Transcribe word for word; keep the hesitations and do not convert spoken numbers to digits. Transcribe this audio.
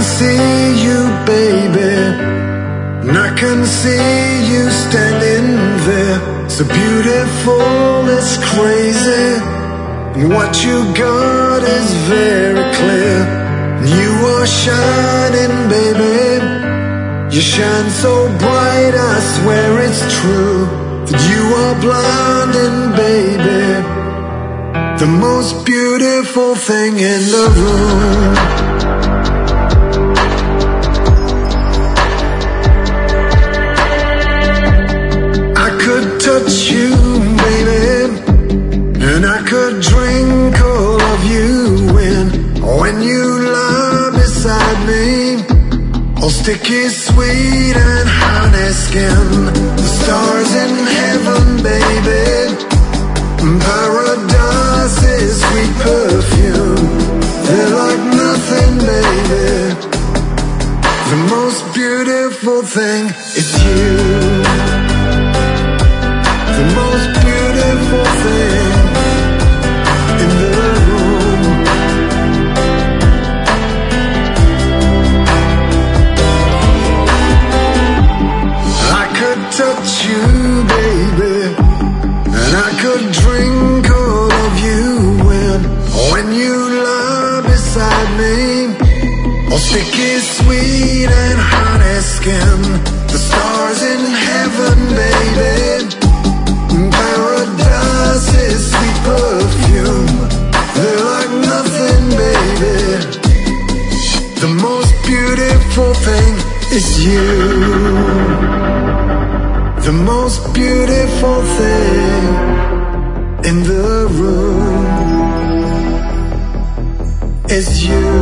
see you, baby, and I can see you standing there, so beautiful, it's crazy. What you got is very clear. You are shining, baby. You shine so bright, I swear it's true, that you are blinding, baby. The most beautiful thing in the room. I could touch you, baby, and I could drink all of you in. When you lie beside me, all sticky sweet and honey skin. The stars in heaven, baby, Paradise's sweet perfume, they're like nothing, baby. The most beautiful thing is you. The most beautiful thing in the room. I could touch you, baby, and I could drink all of you in. When you lie beside me, all sticky sweet and honey skin. The stars in heaven, baby, Paradise's sweet perfume, they're like nothing, baby. The most beautiful thing is you. The most beautiful thing in the room is you.